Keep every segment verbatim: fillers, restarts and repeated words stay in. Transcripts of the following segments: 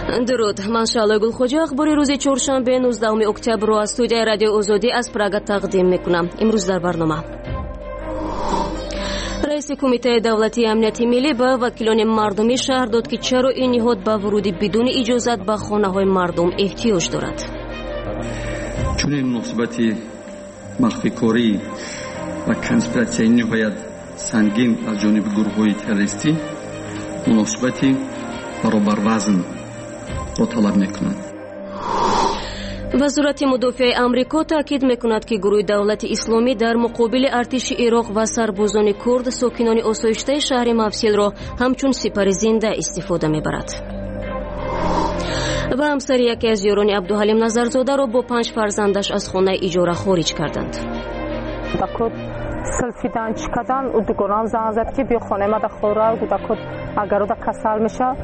درود، من شعله گلخوجی. اخبار روز چهارشنبه نوزدهم اکتبر را از استودیوی رادیو آزادی از پراگ تقدیم میکنم. امروز در برنامه رئیس کمیته دولتی امنیت ملی به وکیلان مردمی شهر داد که چرا این نهاد به ورود بدون اجازت به خانه های مردم احتیاج دارد. چون این مناسبت مخفی کاری و کنسپیراسیون نهایت سنگین از جانب گروه های تروریستی مناسبتی برابر وزن را طلب میکنند. وزارت مدافع آمریکا تاکید میکند که گروه دولت اسلامی در مقابل ارتش عراق و سربازان کرد ساکنان آسایشته شهر موصل را همچون سپر زنده استفاده میبرد. و همسر یکی از یاران عبدالحلیم نظرزاده را با پنج فرزندش از خانه اجاره خارج کردند. سلفیدن چکدن و دگران زن زد که بیا خانه ما دخوره و دکود اگر رو کسل میشه.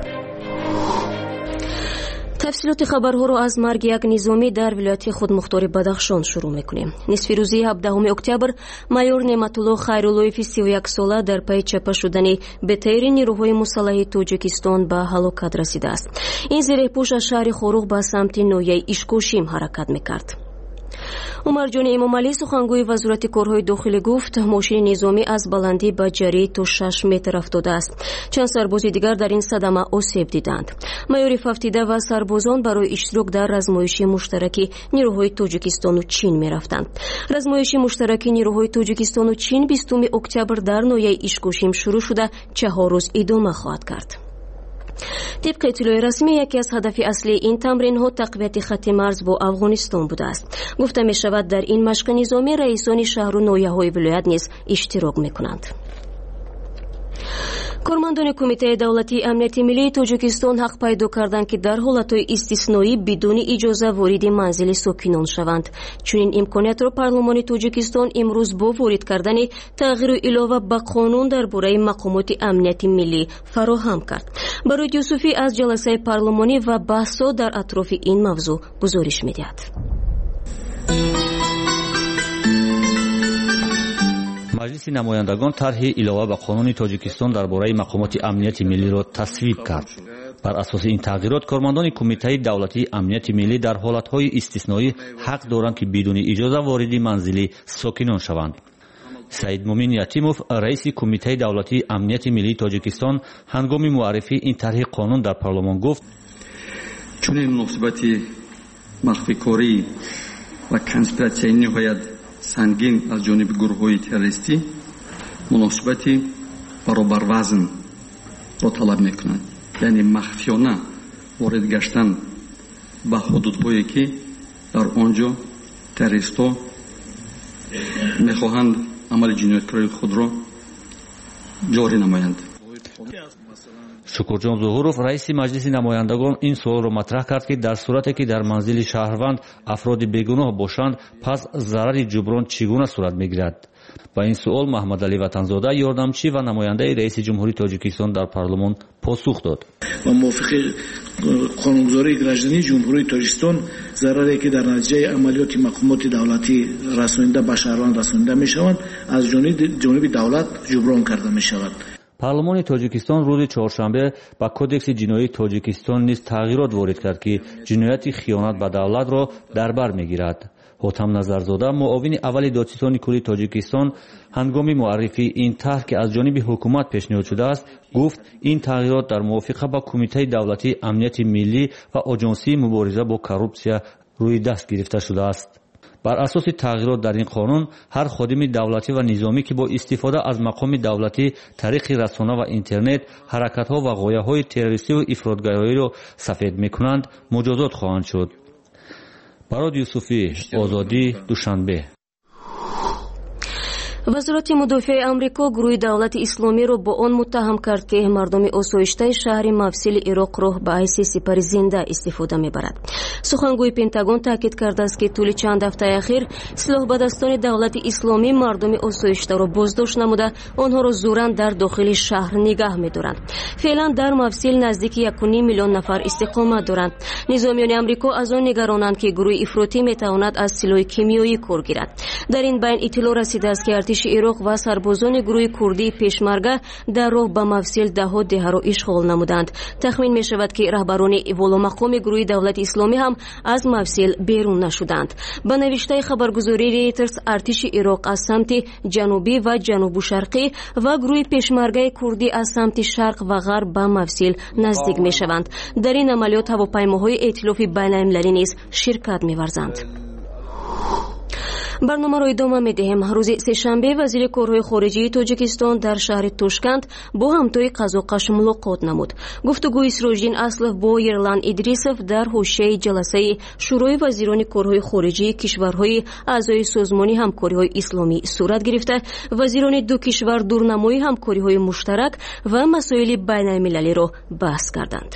تفصیلات خبرها را از مرگ یک نظامی در ولایت خودمختار بدخشان شروع میکنیم. نصف روزی هفدهم اکتبر مایور نعمتالله خیراللهیف سی و یک ساله در پی چپه شدن به تیر نیروهای مسلح تاجیکستان به هلاکت رسیده است. این زره‌پوش از شهر خوروغ به سمت ناحیه اشکوشیم حرکت میکرد. عمر جان امامعلی سخنگوی وزارت کارهای داخلی گفت ماشین نظامی از بلندی به جری تا شش متر افتاده است. چند سرباز دیگر در این صدمه آسیب دیدند. مایور ففتیده و سربازان برای اشتراک در رزمایش مشترکی نیروهای تاجیکستان و چین می رفتند. رزمایش مشترکی نیروهای تاجیکستان و چین بیستم اکتبر در ناحیه اشکوشیم شروع شده چهار روز ادامه خواهد کرد. طبق اطلاع رسمی یکی از هدف اصلی این تمرین ها تقویت خط مرز با افغانستان بوده است. گفته می شود در این مشق نظامی رئیسان شهر و ناحیه های ولایت نیز اشتراک می کنند. کارمندان کمیته دولتی امنیت ملی تاجیکستان حق پیدا کردند که در حالتهای استثنایی بدون اجازه وارد منزل ساکنان شوند. چون این امکانیت را پارلمان تاجیکستان امروز با وارد کردن تغییر علاوه به قانون درباره مقامات امنیت ملی فراهم کرد. برای یوسفی از جلسه پارلمانی و بحث‌ها در اطراف این موضوع گزارش می‌دهد. مجلس نمایندگان طرح علاوه به قانون تاجیکستان درباره مقامات امنیت ملی را تصویب کرد. بر اساس این تغییرات کارمندان کمیته دولتی امنیت ملی در حالتهای استثنایی حق دارند که بدون اجازه وارد منزلی ساکنان شوند. سعید مومن یتیموف رئیس کمیته دولتی امنیت ملی تاجیکستان هنگام معرفی این طرح قانون در پارلمان گفت چون این مناسبت مخفی کاری و کنسپیراسیون نهایت سنگین از جانب گروه های تروریستی مناسبتی برابر وزن را طلب میکنند. یعنی مخفیانه وارد گشتن به حدودهایی که در آنجا تروریست‌ها میخواهند عمل جنایتکاری خود را جاری نمایند. شکرجان ظهوروف رئیس مجلس نمایندگان این سوال را مطرح کرد که در صورتی که در منزل شهروند افراد بیگناه باشند پس ضرر جبران چگونه صورت میگیرد؟ با این سوال محمد علی وطنزاده یاردمچی و نماینده رئیس جمهوری تاجیکستان در پارلمان پاسخ داد. با موافق قانونگذاری گراجدانی جمهوری تاجیکستان ضرری که در نتیجه عملیات مقامات دولتی رسانیده به شهروند رسانیده میشوند از جانب دولت جبران کرده میشود. پارلمان تاجیکستان روز چهارشنبه با کدکس جنایی تاجیکستان نیز تغییرات وارد کرد که جنایت خیانت به دولت را در بر میگیرد. حاتم نظرزاده معاون اول دادستان کلی تاجیکستان هنگام معرفی این طرح که از جانب حکومت پیشنهاد شده است گفت این تغییرات در موافقه با کمیته دولتی امنیت ملی و آژانسی مبارزه با کورپسیا روی دست گرفته شده است. بر اساس تغییرات در این قانون هر خادم دولتی و نظامی که با استفاده از مقام دولتی طریق رسانه و اینترنت حرکت‌ها و غایه‌های تروریستی و افراطگرایی را سفید می‌کنند مجازات خواهند شد. براد یوسفی، آزادی، دوشنبه. وزارت مدافع آمریکا گروه دولت اسلامی را با آن متهم کرد که مردم آسایشته شهر موصل عراق را به حیث سپر زنده استفاده میبرد. سخنگوی پنتاگون تاکید کرده است که طول چند هفته اخیر سلاح به دستان دولت اسلامی مردم آسایشته را بازداشت نموده آنها را زوراً در داخل شهر نگاه می‌دارند. فعلا در موصل نزدیک یک و نیم میلیون نفر استقامت دارند. نظامیان آمریکا از آن نگرانند که گروه افراطی میتواند از سلاح کیمیایی کار گیرد. در این بین اطلاع رسیده است که ارتش ارتشи ироқ ва сарбозони гурӯҳи курдии пешмарга дар роҳ ба мавсил даҳо деҳаро ишғол намуданд. тахмин мешавад ки раҳбарони воломақоми гурӯҳи давлати исломӣ ҳам аз мавсил берун нашуданд. ба навиштаи хабаргузории Reuters, артиши ироқ аз самти ҷанубӣ ва ҷанубу шарқӣ ва гурӯҳи пешмаргаи курдӣ аз самти шарқ ва ғарб ба мавсил наздик мешаванд. дар ин амалиёт ҳавопаймоҳои эътилофи байналмилалӣ низ ширкат меварзанд. барномаро идома медиҳем. рӯзи сешанбе вазири корҳои хориҷии Тоҷикистон дар шаҳри Тошканд бо ҳамтои Қазоқаш мулоқот намуд. гуфтугӯи Сироҷдин Аслов бо Ерлан Идрисов дар ҳошияи ҷаласаи шӯрои вазирони корҳои хориҷии кишварҳои аъзои созмони ҳамкориҳои исломӣ сурат гирифта, вазирони ду кишвар дурнамои ҳамкориҳои муштарак ва масоили байналмилалиро баҳс карданд.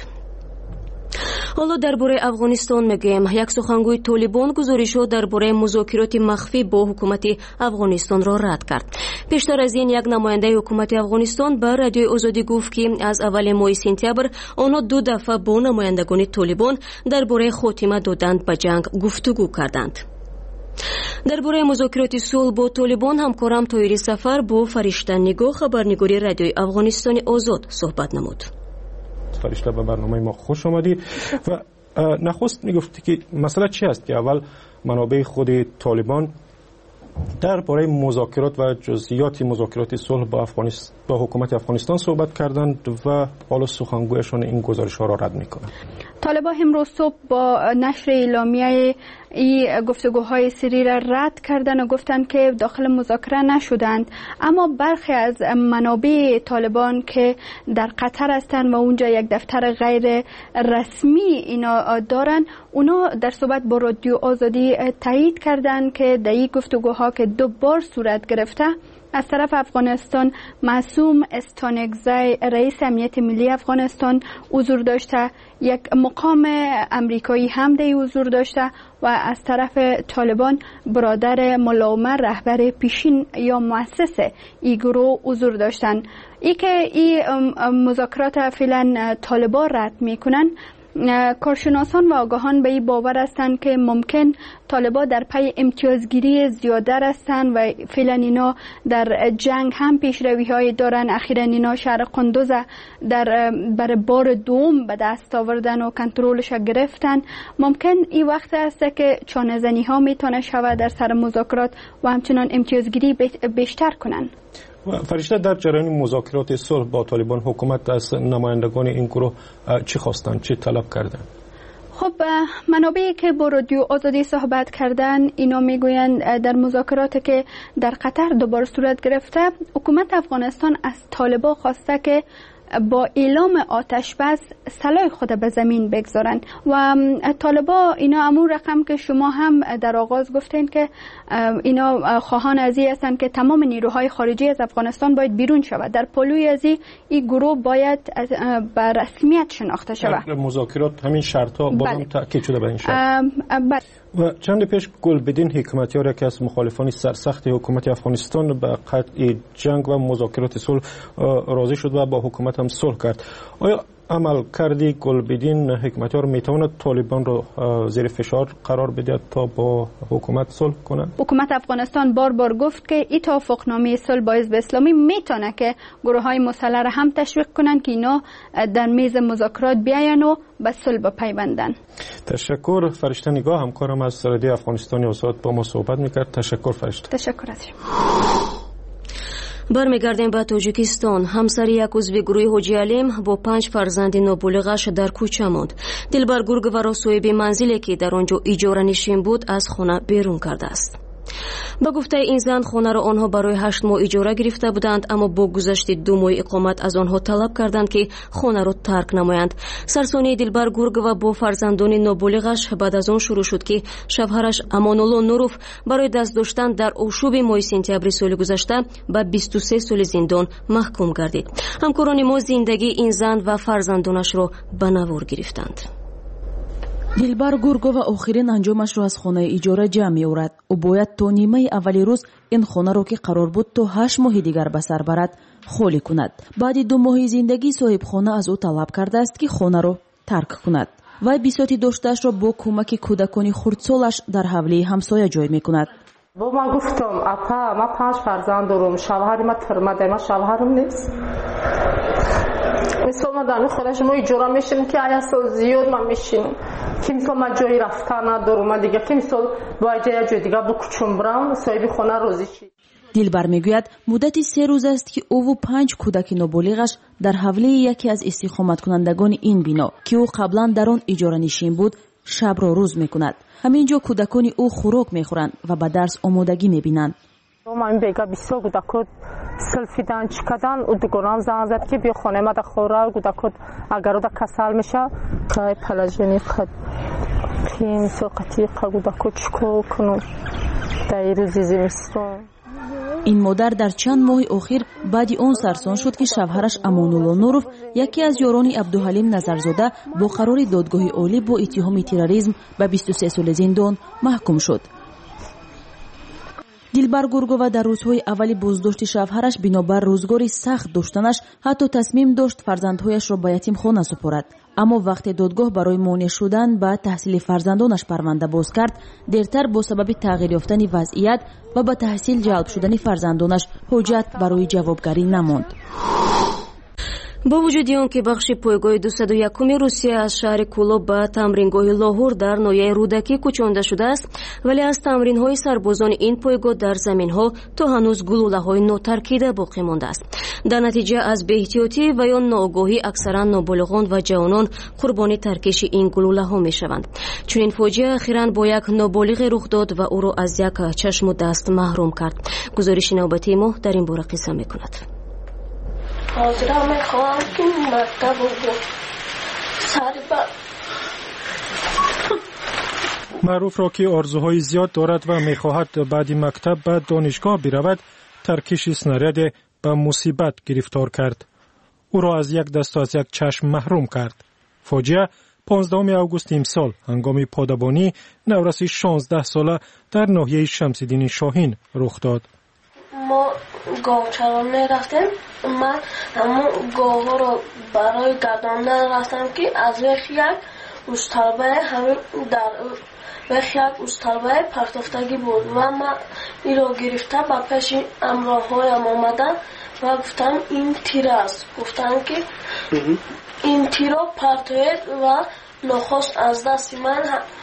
ҳоло дар бораи Афғонистон мегӯем. як сухангӯи Толибон гузоришҳо дар бораи музокироти махфӣ бо ҳукумати Афғонистонро рад кард. пештар аз ин як намояндаи ҳукумати Афғонистон ба Радиои Озодӣ гуфт ки аз аввали моҳи сентябр онҳо ду дафъа бо намояндагони Толибон дар бораи хотима додан ба ҷанг гуфтугӯ карданд. дар бораи музокироти сулҳ бо Толибон ҳамкорам Тоҳири Сафар бо Фаришта Нигоҳ, хабарнигори Радиои Афғонистони Озод суҳбат намуд. فرشته به برنامه ما خوش آمدی و نخست میگفتی که مسئله چی است که اول منابع خود طالبان در باره مذاکرات و جزئیات مذاکرات صلح با افغانستان با حکومت افغانستان صحبت کردند و حالا سخنگویشان این گزارش ها را رد میکنند. طالبان امروز صبح با نشر اعلامیه این گفتگوهای سری را رد کردن و گفتند که داخل مذاکره نشدند، اما برخی از منابع طالبان که در قطر هستند و اونجا یک دفتر غیر رسمی اینا دارن، اونا در صحبت با رادیو آزادی تایید کردند که در این گفتگوها که دو بار صورت گرفته از طرف افغانستان معصوم استانکزی رئیس امنیت ملی افغانستان حضور داشته، یک مقام امریکایی هم در حضور داشته و از طرف طالبان برادر ملا عمر رهبر پیشین یا مؤسس این گروه حضور داشتن. ای که این مذاکرات فعلا طالبان رد میکنن، کارشناسان و آگاهان به این باور هستند که ممکن طالبان در پی امتیازگیری زیاده هستند و فعلا اینا در جنگ هم پیشروی های دارن. اخیرا اینا شهر قندوز در برای بار دوم به دست آوردن و کنترلش گرفتن. ممکن این وقت است که چانه زنی ها میتونه شود در سر مذاکرات و همچنان امتیازگیری بیشتر کنن. فرشته، در جریان مذاکرات صلح با طالبان حکومت از نمایندگان این گروه چی خواستند، چی طلب کردند؟ خب منابعی که با رادیو آزادی صحبت کردن اینا میگویند در مذاکرات که در قطر دوباره صورت گرفته، حکومت افغانستان از طالبان خواسته که با اعلام آتش بس سلاح خود به زمین بگذارن و طالبان اینا امور رقم که شما هم در آغاز گفتین که اینا خواهان از این هستند که تمام نیروهای خارجی از افغانستان باید بیرون شود. در پلوی از این گروه باید به رسمیت شناخته شود. مذاکرات همین شرط ها بازم تاکید شده به این شرط. و چند پیش گلبدین حکمتیار یکی از مخالفان سرسخت حکومت افغانستان به قطع جنگ و مذاکرات صلح راضی شد و با حکومت هم صلح کرد. آیا عمل کردی گلبدین حکمتیار میتواند طالبان رو زیر فشار قرار بده تا با حکومت صلح کنند؟ حکومت افغانستان بار بار گفت که این توافقنامه صلح با حزب اسلامی میتونه که گروه های مسلح را هم تشویق کنند که اینا در میز مذاکرات بیاین و به صلح بپیوندن. تشکر. فرشته نگاه، همکارم از رادیو افغانستان آزاد با ما صحبت میکرد. تشکر فرشته. تشکر از شما. бармегардем ба Тоҷикистон. ҳамсари як узви гурӯҳи Ҳоҷи Алим бо панҷ фарзанди нобулиғаш дар кӯча монд. Дилбар Гургованро соҳиби манзиле ки дар он ҷо иҷоранишин буд аз хона берун кардааст. ба гуфтаи ин зан хонаро онҳо барои ҳашт моҳ иҷора гирифта буданд, аммо бо гузашти ду моҳи иқомат аз онҳо талаб карданд ки хонаро тарк намоянд. сарсонии Дилбар Гургова бо фарзандони нобулиғаш баъд аз он шурӯъ шуд ки шавҳараш Амонулло Нуров барои даст доштан дар ошуби моҳи сентябри соли гузашта ба бисту се соли зиндон маҳкум гардид. ҳамкорони мо зиндагии ин зан ва фарзандонашро ба навор гирифтанд. дилбар Гургова охирин анҷомашро аз хонаи иҷора ҷамъ меорад. ӯ бояд то нимаи аввали рӯз ин хонаро ки қарор буд то ҳашт моҳи дигар ба сар барад холӣ кунад. баъди ду моҳи зиндагии соҳибхона аз ӯ талаб кардааст ки хонаро тарк кунад. вай бисёти доштаашро бо кӯмаки кӯдакони хурдсолаш дар ҳавлии ҳамсоя ҷой мекунад. با ما گفتم اپا ما پنج فرزند دارم شوهر ما ترمده ما شوهرم نیست مثل ما دانه خودش ما ایجورا میشیم که آیا سال زیاد ما میشیم که مثل ما جایی رفتن ندارم دیگه که مثل باید جای دیگه بکچم برم صاحب خونه روزی چی دلبر میگوید مدتی سه روز است که او و پنج کودک نابالغش در حوله یکی از استقامت کنندگان این بنا که او قبلا در آن اجاره نشین بود شب را روز میکند. همینجا کودکان او خوراک میخورند و به درس آمادگی میبینند. ما این بیگا بیسو کودکات سلفیدن چکدن و دگونام زنگ زد که بیا خانه ما در خوره کودکات اگر در کسل میشه که پلاژنی خد کیم سوقتی کودکات چکو کنم در روزی زمستان. این مادر در چند ماه اخیر بعد آن سرسان شد که شوهرش امان‌الله نوروف یکی از یاران عبدالحلیم نظرزاده با قرار دادگاه عالی با اتهام تروریسم به بیست و سه سال زندان محکوم شد. دلبر گورگووا در روزهای اولی بازداشت شوهرش بنابر روزگاری سخت داشتنش حتی تصمیم داشت فرزندهایش را به یتیمخانه سپارد. اما وقتی دادگاه برای مانع شدن به تحصیل فرزندانش پرونده باز کرد، دیرتر با سبب تغییر یافتن وضعیت و به تحصیل جلب شدن فرزندانش حجت برای جوابگری نماند. با وجود آن که بخش پایگاه دویست و یک روسیه از شهر کولوب به تمرینگاه لاهور در ناحیه رودکی کوچانده شده است، ولی از تمرین‌های سربازان این پایگاه در زمین‌ها تا هنوز گلوله‌های ناترکیده باقی مانده است. در نتیجه از بی‌احتیاطی و یا ناآگاهی اکثرا نابالغان و جوانان قربانی ترکش این گلوله‌ها می‌شوند. چون این فاجعه اخیراً با یک نابالغ رخ داد و او را از یک چشم و دست محروم کرد. گزارش نوبتی ما در این باره قصه می‌کند. حاضرم میخواهم که مکتب رو سری بر معروف را که آرزوهای زیاد دارد و میخواهد بعد مکتب به دانشگاه برود، ترکش اسنارید به مصیبت گرفتار کرد. او را از یک دست از یک چشم محروم کرد. فاجعه پانزدهم آگوست امسال هنگام پادبانی نورس شانزده ساله در ناحیه شمس‌الدین شاهین رخ داد. ما گاو چرانه رفتیم. من همون گاو ها رو برای گرداندن رفتم که از وقت یک استربه همین در وقت یک استربه پرتافتگی بود و من این رو گرفته با پیش امراه هایم آمدن و گفتم این تیر است. گفتم که این تیر رو پرتاید و نخست از دست من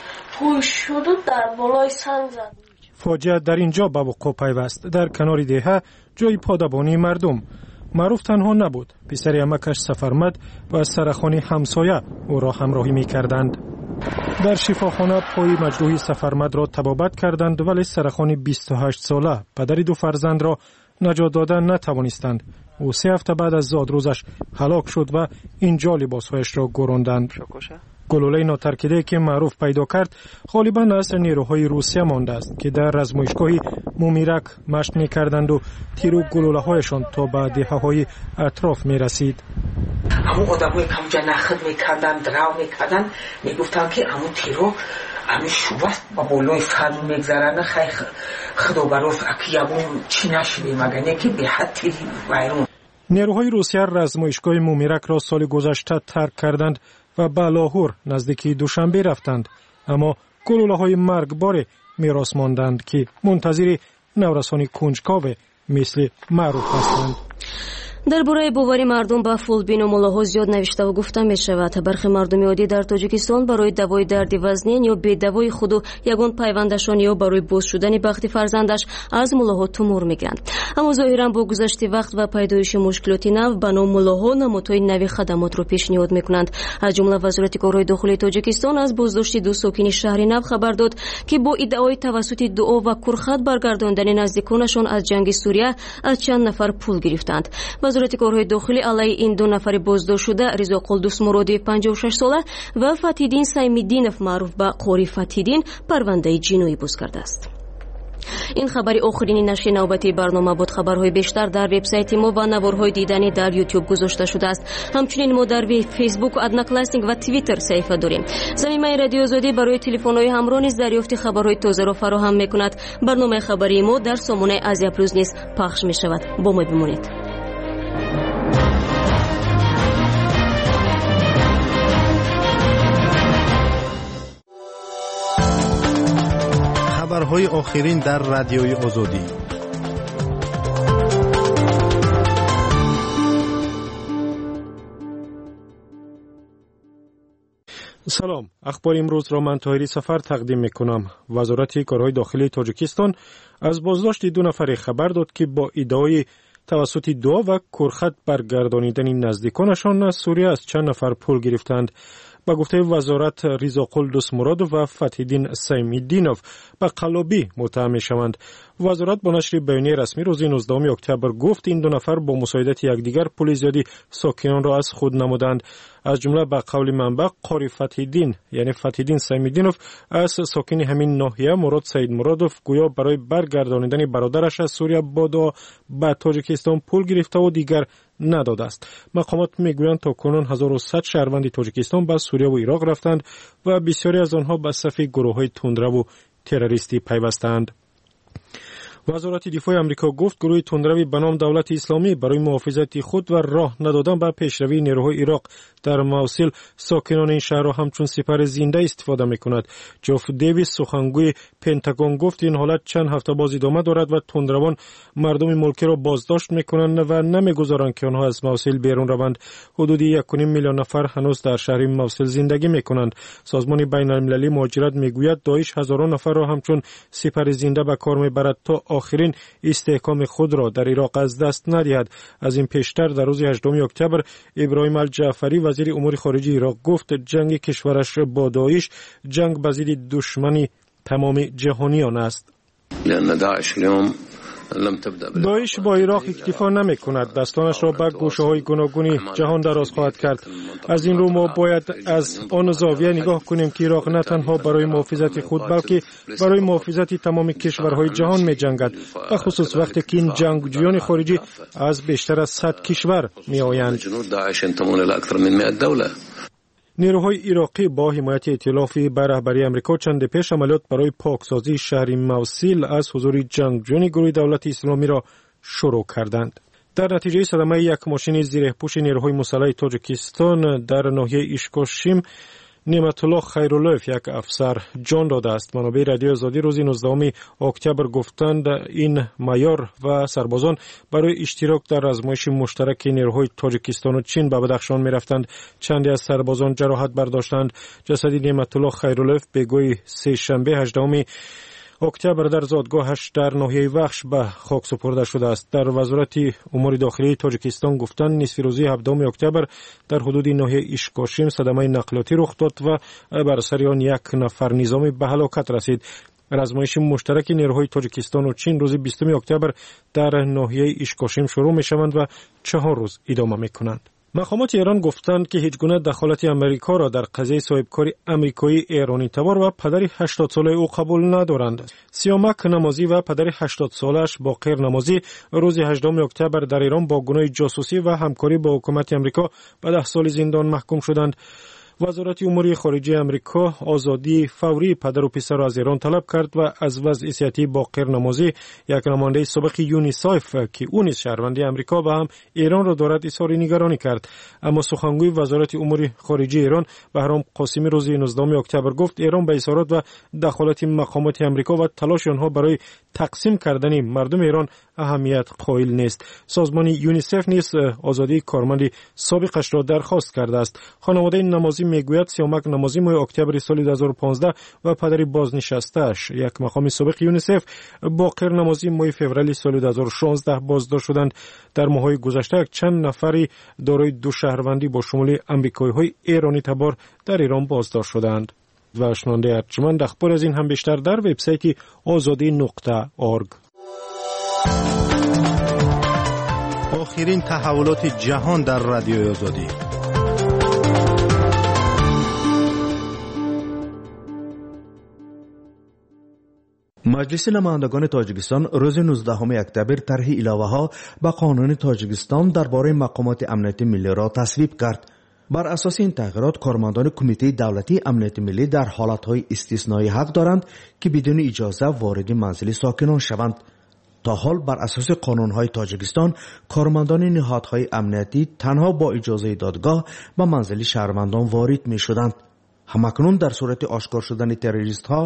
پوش شد و در بالای سنگ زد. فاجعه در اینجا به وقوع پیوست. در کنار دیه جای پادبانی مردم. معروف تنها نبود. پسر عمکش سفرمد و سرخانه همسایه او را همراهی می کردند. در شفاخانه پای مجروح سفرمد را تبابت کردند، ولی سرخانه بیست و هشت ساله پدر دو فرزند را نجات دادن نتوانستند. او سه هفته بعد از زادروزش هلاک شد و اینجا لباسهایش را گروندند. گلوله ناترکیده که معروف پیدا کرد غالبا از نیروهای روسیه مانده است که در آزمایشگاه مومیرک مشق می‌کردند و تیر و گلوله‌هایشان تا به دهه‌های اطراف می‌رسید. همون آدم‌های که اونجا نخد می‌کردن، دراو می‌کردن، می‌گفتن که همون تیرو همین شوبست با بالای فرد می‌گذرن، خیلی خدا براف اکیابون چی نشده مگر نه که به حد تیری ویرون. نیروهای روسیه آزمایشگاه مومیرک را سال گذشته ترک کردند و به لاهور نزدیک دوشنبه رفتند، اما گلوله‌های مرگبار میراث ماندند که منتظر نورسان کنجکاو مثل معروف هستند. درباره باوری مردم به فولبین و ملاها زیاد نوشته و گفته می شود. برخی مردم عادی در تاجیکستان برای دوای درد وزنین یا به دوای خود و یگان پیوندشان یا برای باز شدن بخت فرزندش از ملاها تومور میگیرند. اما ظاهرا با گذشت وقت و پیدایش مشکلات نو بنا ملاها نمودهای نوی خدمات رو پیشنهاد میکنند. از جمله وزارت کارهای داخلی تاجیکستان از بازداشت دو ساکن شهر نو خبر داد که با ادعای توسط دعا و کرخط برگرداندن نزدیکانشان از جنگ سوریه از چند نفر پول گرفتند. وزارت کارهای داخلی علیه این دو نفر بازداشت شده رضا قلدوس مرادی پنجاه و شش ساله و فتیدین سیمیدینف معروف به قاری فتیدین پرونده جنایی باز کرده است. این خبری آخرین نشر نوبتی برنامه بود. خبرهای بیشتر در وبسایت ما و نوارهای دیدنی در یوتیوب گذاشته شده است. همچنین ما در فیسبوک، ادناکلاستینگ و توییتر صفحه داریم. زمینه رادیو آزادی برای تلفن‌های همراه نیز دریافت خبرهای تازه را فراهم می‌کند. برنامه خبری ما در سامانه آسیا پلوس نیز پخش می‌شود. با ما بمانید. خبرهای آخرین در رادیوی آزادی. سلام، اخبار امروز را من طاهری سفر تقدیم میکنم. وزارت کارهای داخلی تاجیکستان از بازداشت دو نفر خبر داد که با ادعای توسط دعا و کرخط برگردانیدن نزدیکانشان از سوریه از چند نفر پول گرفتند. با گفته وزارت، رضا قلدوس مرادوف و فتح‌الدین سیمیدینوف به قلابی متهم می‌شوند. وزارت با نشر بیانیه رسمی روز نوزدهم اکتبر گفت این دو نفر با مساعدت یکدیگر پول زیادی ساکنان را از خود نمودند. از جمله به قول منبع قاری فتح‌الدین یعنی فتح‌الدین سیمیدینوف از ساکن همین ناحیه مراد سید مرادوف گویا برای برگردانیدن برادرش از سوریه با دعا به تاجیکستان پول گرفته و دیگر نداده است. مقامات میگویند تا کنون هزار و صد شهروند تاجیکستان به سوریه و عراق رفتند و بسیاری از آنها به صف گروه‌های تندرو و تروریستی پیوستند. وزارت دفاع آمریکا گفت گروه تندروی به نام دولت اسلامی برای محافظت خود و راه ندادن به پیشروی نیروهای عراق در موصل ساکنان این شهر را همچون سپر زنده استفاده می‌کند. جوف دیویس سخنگوی پنتاگون گفت این حالت چند هفته باز ادامه دارد و تندروان مردم ملک را بازداشت می‌کنند و نمی‌گذارند که آنها از موصل بیرون روند. حدود یک و نیم میلیون نفر هنوز در شهر موصل زندگی می‌کنند. سازمان بین‌المللی مهاجرت می‌گوید داعش هزاران نفر را همچون سپر زنده به کار می‌برد تا آخرین استحکام خود را در عراق از دست ندهد. از این پیشتر در روز هجدهم اکتبر ابراهیم الجعفری وزیر امور خارجه عراق گفت جنگ کشورش با داعش جنگ به ضد دشمنی تمام جهانیان است. لأن داعش اليوم داعش با عراق اکتفا نمی کند، دستانش را به گوشه های گوناگون جهان دراز خواهد کرد. از این رو ما باید از آن زاویه نگاه کنیم که عراق نه تنها برای محافظت خود بلکه برای محافظت تمام کشورهای جهان می جنگد، و خصوص وقتی که این جنگجویان خارجی از بیشتر از صد کشور می آیند. نیروهای عراقی با حمایت ائتلافی به رهبری آمریکا چند پیش عملیات برای پاکسازی شهر موصل از حضور جنگجویان گروه دولت اسلامی را شروع کردند. در نتیجه صدمه یک ماشین زیرپوش نیروهای مسلح تاجیکستان در ناحیه ایشکاشیم نعمت الله خیراللهف یک افسر جان داده است. منابع رادیو آزادی روز نوزدهم اکتبر گفتند این معیار و سربازان برای اشتراک در آزمایش مشترک نیروهای تاجیکستان و چین به بدخشان می‌رفتند. چندی از سربازان جراحت برداشتند. جسد نعمت الله خیراللهف به گوی سه شنبه هجدهم اکتبر در زادگاهش در ناحیه وخش به خاک سپرده شده است. در وزارت امور داخلی تاجیکستان گفتند نصف روزی هفدهم اکتبر در حدود ناحیه ایشکاشیم صدمه نقلیاتی رخ داد و بر سر آن یک نفر نظامی به هلاکت رسید. آزمایش مشترک نیروهای تاجیکستان و چین روز بیستم اکتبر در ناحیه ایشکاشیم شروع می‌شوند و چهار روز ادامه می‌کنند. مقامات ایران گفتند که هیچ گونه دخالت آمریکا را در قضیه صاحبکاری آمریکایی ایرانی تبار و پدر هشتاد ساله او قبول ندارند. سیامک نمازی و پدر هشتاد سالش باقر نمازی روز هجدهم اکتبر در ایران با گناه جاسوسی و همکاری با حکومت آمریکا به ده سال زندان محکوم شدند. وزارت امور خارجه آمریکا آزادی فوری پدر و پسر را از ایران طلب کرد و از وضع سیاسی باقر نمازی یک نماینده سابق یونیسف که او نیز شهروند آمریکا و هم ایران را دارد اظهار نگرانی کرد. اما سخنگوی وزارت امور خارجه ایران بهرام قاسمی روز نوزدهم اکتبر گفت ایران به اظهارات و دخالت مقامات آمریکا و تلاش آنها برای تقسیم کردن مردم ایران اهمیت قائل نیست. سازمان یونیسف نیز آزادی کارمند سابقش را درخواست کرده است. خانواده نمازی میگوید سیامک نمازی ماه اکتبر سال دو هزار و پانزده و پدر بازنشسته‌اش یک مقام سابق یونیسف باقر نمازی ماه فوریه سال دو هزار و شانزده بازداشت شدند. در ماه‌های گذشته چند نفری دارای دو شهروندی با شمول آمریکایی‌های ایرانی تبار در ایران بازداشت شدند. و شنونده ارجمند اخبار از این هم بیشتر در وبسایت آزادی نقطه اورگ. آخرین تحولات جهان در رادیو آزادی. مجلس نمایندگان تاجیکستان روز نوزدهم اکتبر طرح علاوه‌ها به قانون تاجیکستان درباره مقامات امنیتی ملی را تصویب کرد. بر اساس این تغییرات کارمندان کمیته دولتی امنیت ملی در حالتهای استثنایی حق دارند که بدون اجازه وارد منزل ساکنان شوند. تا حال بر اساس قانونهای تاجیکستان کارمندان نهادهای امنیتی تنها با اجازه دادگاه به منزل شهروندان وارد می شدند. همکنون در صورت آشکار شدن تروریست ها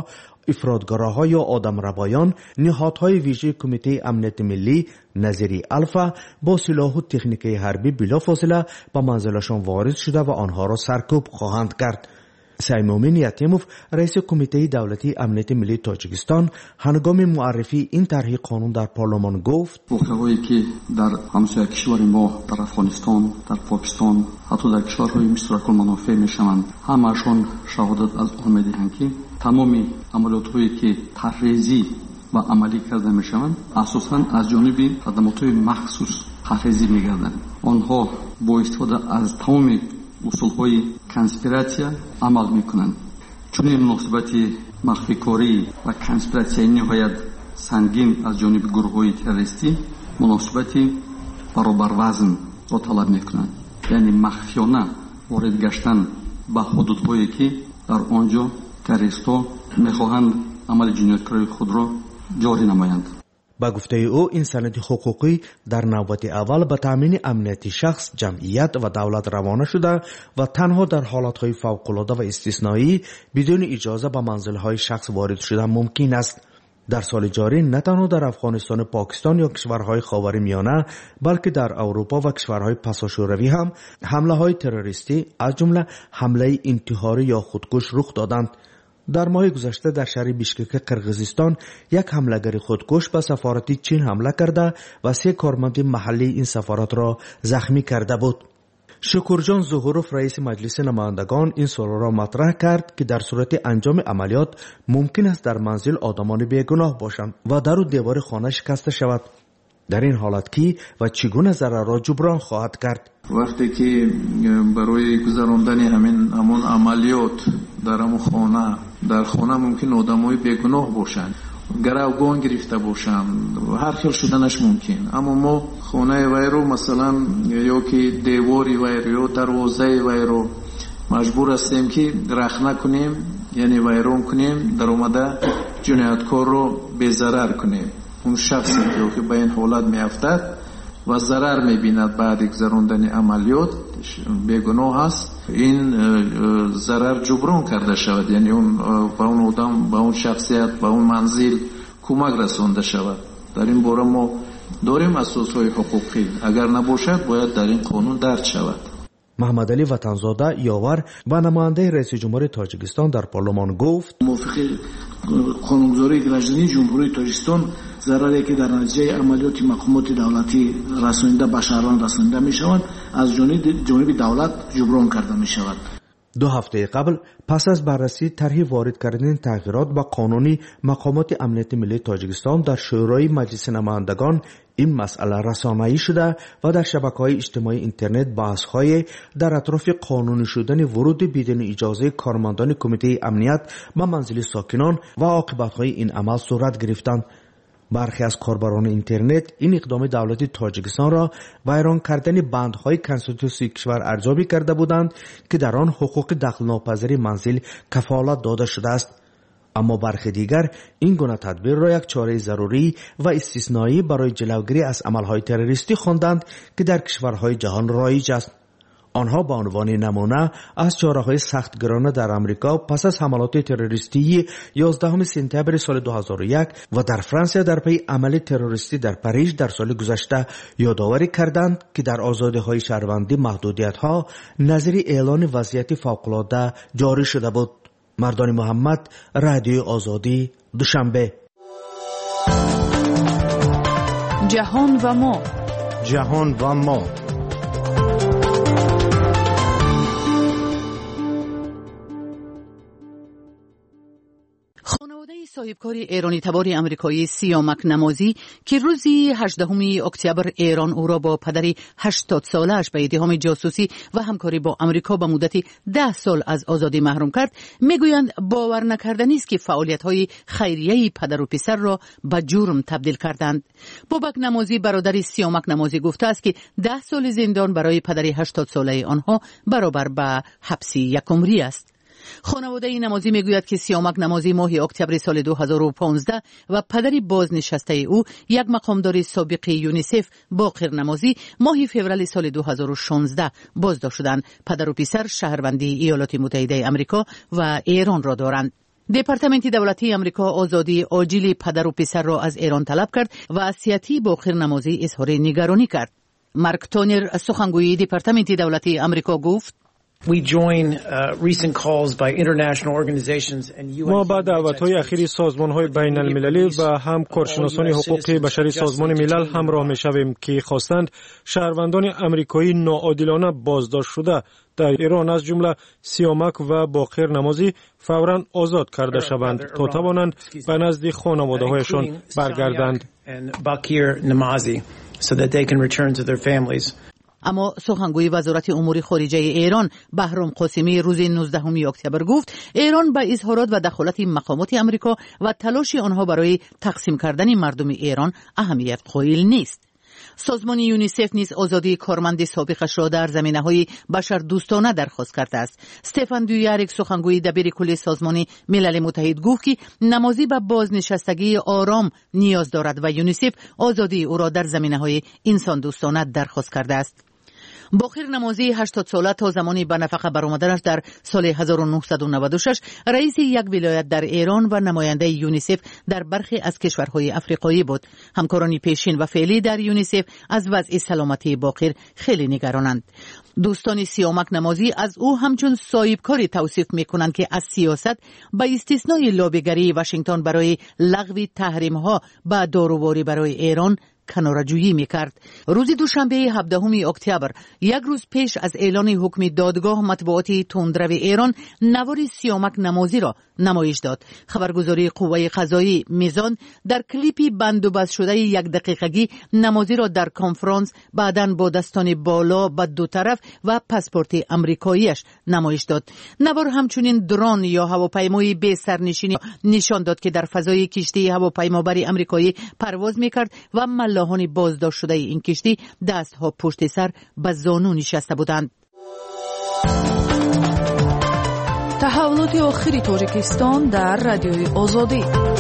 افراطگراها یا آدمربایان نهادهای ویژه کمیته امنیت ملی نظری الفا با سلاح و تکنیک حربی بلافاصله به منزلشان وارد شده و آنها را سرکوب خواهند کرد. سیمومین یتیموف رئیس کمیته دولتی امنیت ملی تاجیکستان هنگام معرفی این طرح قانون در پارلمان گفت واقعهایی که در همسایه کشور ما در افغانستان، در پاکستان، حتی در کشورهای مشترک المنافع میشوند، همه‌شان شهادت از آن میدهند که تمام عملیات‌هایی که تحریزی و عملی کرده میشوند اساساً از جانب خدمات‌های مخصوص تحریزی میگردند. آنها با استفاده از تمام اصولهای کنسپیراتیا عمل میکنند. چون این مناسبت مخفیکاری و کنسپیراتیا نهایت سنگین از جانب گروه‌های تروریستی مناسبت برابر وزن را طلب میکنند، یعنی مخفیانه وارد گشتن به حدودهایی که در آنجا تروریست‌ها میخواهند عمل جنایتکاری خود را جاری نمایند. با گفته او این سند حقوقی در نوبت اول به تامین امنیت شخص، جمعیت و دولت روانه شده و تنها در حالتهای فوق‌العاده و استثنایی بدون اجازه به منزل‌های شخص وارد شدن ممکن است. در سال جاری نه تنها در افغانستان، پاکستان یا کشورهای خاورمیانه بلکه در اروپا و کشورهای پساشوروی هم حمله‌های تروریستی از جمله حمله انتحاری یا خودکش رخ دادند. در ماه گذشته در شهر بیشکک قرقیزستان یک حمله‌گر خودکش به سفارت چین حمله کرده و سه کارمند محلی این سفارت را زخمی کرده بود. شکرجان ظهوروف رئیس مجلس نمایندگان این سوال را مطرح کرد که در صورت انجام عملیات ممکن است در منزل آدمان بیگناه باشند و در و دیوار خانه شکسته شود. در این حالت کی و چگونه ضرر را جبران خواهد کرد؟ وقتی که برای گذراندن همین همون عملیات در همون خانه در خانه ممکن آدمای بیگناه باشند، گروگان گرفته باشند، هر خیل شدنش ممکن، اما ما خانه وی رو مثلا یا که دیواری وی رو یا دروازه وی رو مجبور هستیم که رخنه کنیم، یعنی ویران کنیم، در اومده جنایتکار رو بی‌ضرر کنیم. اون شخصی که به این حالت میافتد و ضرر میبیند بعد گذراندن عملیات بیگناه هست، این ضرر جبران کرده شود، یعنی اون به اون آدم، به اون شخصیت، به اون منزل کمک رسانده شود. در این باره ما داریم اساسهای حقوقی، اگر نباشد باید در این قانون درج شود. محمد علی وطنزاده یاور و نماینده رئیس جمهور تاجیکستان در پارلمان گفت موافق قانونگذاری گراجدانی جمهوری تاجیکستان ضرری که در نتیجه عملیات مقامات دولتی رسانیده به شهروند رسانیده می شوند از جانب دولت جبران کرده می شود. دو هفته قبل پس از بررسی طرح وارد کردن تغییرات به قانون مقامات امنیت ملی تاجیکستان در شورای مجلس نمایندگان این مسئله رسانه‌ای شده و در شبکه‌های اجتماعی اینترنت بحث‌های در اطراف قانونی شدن ورود بدون اجازه کارمندان کمیته امنیت به منزل ساکنان و عاقبت‌های این عمل صورت گرفتند. برخی از کاربران اینترنت این اقدام دولت تاجیکستان را ویران کردن بندهای کنستیتوسی کشور ارزیابی کرده بودند که در آن حقوق دخل ناپذیر منزل کفالت داده شده است. اما برخی دیگر این گونه تدبیر را یک چاره ضروری و استثنایی برای جلوگیری از عملهای تروریستی خواندند که در کشورهای جهان رایج است. آنها به عنوان نمونه از چاره‌های سختگیرانه در امریکا پس از حملات تروریستی یازدهم سپتامبر سال دو هزار و یک و در فرانسه در پی عمل تروریستی در پاریس در سال گذشته یادآوری کردند که در آزادی‌های شهروندی محدودیت‌ها نظیر اعلان وضعیت فوق‌العاده جاری شده بود. مردان محمد، رادیو آزادی، دوشنبه. جهان و ما جهان و ما صاحبکار ایرانی تبار امریکایی سیامک نمازی که روزی هجدهم اکتبر ایران او را با پدری هشتاد سالش به اتهام جاسوسی و همکاری با امریکا به مدت ده سال از آزادی محروم کرد، میگویند باور نکردنی است که فعالیت‌های خیریه پدر و پسر را به جرم تبدیل کردند. بابک نمازی برادر سیامک نمازی گفته است که ده سال زندان برای پدری هشتاد ساله آنها برابر به حبس یک عمری است. خانواده نمازی میگوید که سیامک نمازی ماه اکتبر سال دو هزار و پانزده و پدری بازنشسته او یک مقامدار سابق یونیسف باقر نمازی ماه فوریه سال دو هزار و شانزده بازداشت شدند. پدر و پسر شهروندی ایالات متحده آمریکا و ایران را دارند. دپارتمنت دولتی امریکا آزادی عاجل پدر و پسر را از ایران طلب کرد و از سیاتی باقر نمازی اظهار نگرانی کرد. مارک تونر سخنگوی دپارتمنت دولتی امریکا گفت: ما با دعوت‌های اخیر سازمان‌های بین المللی و هم کارشناسان حقوق بشری سازمان ملل همراه می‌شویم که خواستند شهروندان آمریکایی ناعادلانه بازداشت شده در ایران از جمله سیامک و باقر نمازی فوراً آزاد کرده شوند تا توانند به نزد خانواده‌هایشان برگردند. اما سخنگوی وزارت امور خارجه ایران بهرام قاسمی روز نوزدهم اکتبر گفت ایران به اظهارات و دخالت مقامات امریکا و تلاش آنها برای تقسیم کردن مردم ایران اهمیت قائل نیست. سازمان یونیسف نیز آزادی کارمند سابقش را در زمینه‌های بشر دوستانه درخواست کرده است. استفان دویاریک سخنگوی دبیر کل سازمان ملل متحد گفت که نمازی به بازنشستگی آرام نیاز دارد و یونیسف آزادی او را در زمینه‌های انسان دوستانه درخواست کرده است. باقر نمازی هشتاد ساله تا زمانی به نفقه برآمدنش در سال هزار و نهصد و نود و شش رئیس یک ولایت در ایران و نماینده یونیسف در برخی از کشورهای افریقایی بود. همکاران پیشین و فعلی در یونیسف از وضع سلامتی باقر خیلی نگرانند. دوستان سیامک نمازی از او همچون صاحبکاری توصیف می‌کنند که از سیاست به استثنای لابیگری واشنگتن برای لغو تحریم‌ها به داروباری برای ایران کناره‌جویی می‌کرد. روز دوشنبه هفدهم اکتبر یک روز پیش از اعلان حکم دادگاه مطبوعات تندرو ایران نوار سیامک نمازی را نمایش داد. خبرگزاری قوه قضایی میزان در کلیپی بند و بست شده یک دقیقگی نمازی را در کنفرانس بعداً با دستان بالا به دو طرف و پاسپورت امریکاییش نمایش داد. نوار همچنین درون یا هواپیمای بی سرنشینی نشان داد که در فضای کشتی هواپیمابر امریکایی پرواز می‌کرد و ملاحان بازداشت شده این کشتی دستها پشت سر به زانو نشسته بودند. تحولات آخری تاجیکستان در رادیوی آزادی.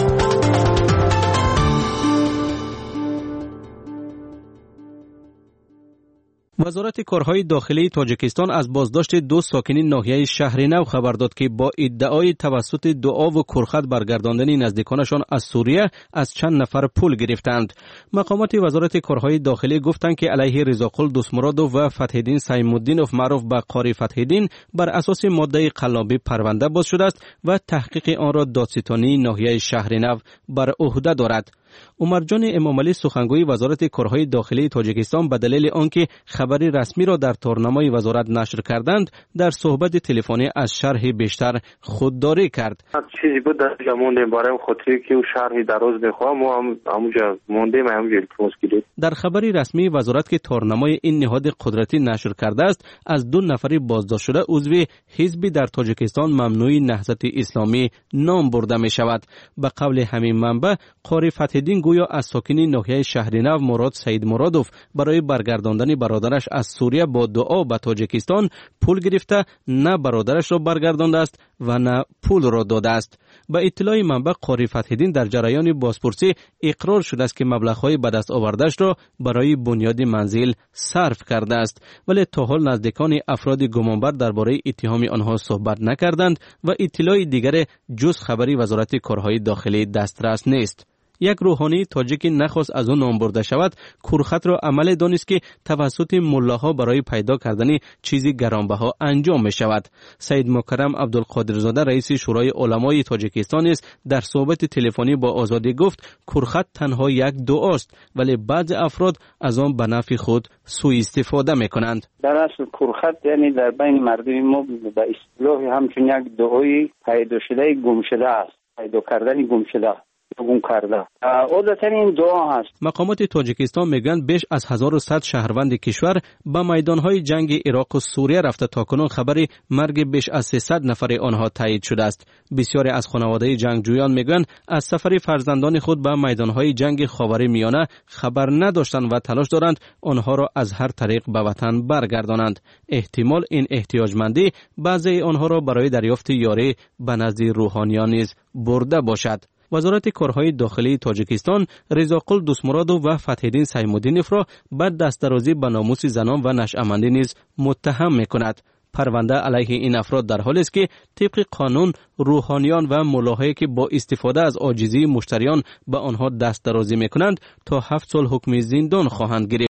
وزارت کارهای داخلی تاجیکستان از بازداشت دو ساکن ناحیه شهرنو خبر داد که با ادعای توسط دعا و کرخط برگرداندن نزدیکانشان از سوریه از چند نفر پول گرفتند. مقامات وزارت کارهای داخلی گفتند که علیه رضاقل دوستمرادوف و فتح‌الدین سیم‌الدینوف معروف به قاری فتح‌الدین بر اساس ماده قلابی پرونده باز شده است و تحقیق آن را دادستانی ناحیه شهرنو بر عهده دارد. عمرجان امامعلی سخنگوی وزارت کارهای داخلی تاجیکستان به دلیل آنکه خبری رسمی را در تارنامه وزارت نشر کردند در صحبت تلفنی از شرح بیشتر خودداری کرد. چیزی بود در موندیم برای خاطری که او شرحی دراز میخوام و هم همونجا موندیم همونجا التماس کردیم. در خبری رسمی وزارت که تارنامه این نهاد قدرتی نشر کرده است از دو نفری بازداشت شده عضو حزبی در تاجیکستان ممنوعی نهضت اسلامی نام برده می شود. به قول همین منبع قاری فتح‌الدین گویا از ساکن ناحیه شهرنو مراد سید مرادوف برای برگرداندن برادرش از سوریه با دعا به تاجیکستان پول گرفته نه برادرش را برگردانده است و نه پول را داده است. به اطلاع منبع قاری فتح‌الدین در جریان بازپرسی اقرار شده است که مبلغ‌های به دست آورده‌اش را برای بنیاد منزل صرف کرده است، ولی تا حال نزدیکان افراد گمانبر درباره اتهام آنها صحبت نکردند و اطلاع دیگر جز خبری وزارت کارهای داخلی دسترس نیست. یک روحانی تاجیک نخواست از آن نام برده شود کرخط را عمل دانست که توسط ملاها برای پیدا کردن چیزی گرانبها انجام می شود. سید مکرم عبدالقادرزاده رئیس شورای علمای تاجیکستان است در صحبت تلفنی با آزادی گفت کرخط تنها یک دعاست ولی بعض افراد از آن به نفع خود سوء استفاده می کنند. در اصل کرخط یعنی در بین مردم ما به اصطلاح همچون یک دعای پیدا شده گم شده است، پیدا کردن گم شده گم کرده. عادتاً این دعا هست. مقامات تاجیکستان میگن بیش از هزار و صد شهروند کشور به میدانهای جنگ عراق و سوریه رفته تا کنون خبر مرگ بیش از سیصد نفر آنها تایید شده است. بسیاری از خانواده جنگجویان میگن از سفر فرزندان خود به میدانهای جنگ خاورمیانه خبر نداشتند و تلاش دارند آنها را از هر طریق به وطن برگردانند. احتمال این احتیاجمندی بعضی آنها را برای دریافت یاری به نزد روحانیان نیز برده باشد. وزارت کارهای داخلی تاجیکستان رضاقل دوستمرادوف و فتح‌الدین سیم‌الدینوف را بر دستدرازی به ناموس زنان و نشأمندی نیز متهم می‌کند. پرونده علیه این افراد در حالی است که طبق قانون روحانیان و ملاهایی که با استفاده از عاجزی مشتریان به آنها دست درازی میکنند تا هفت سال حکم زندان خواهند گرفت.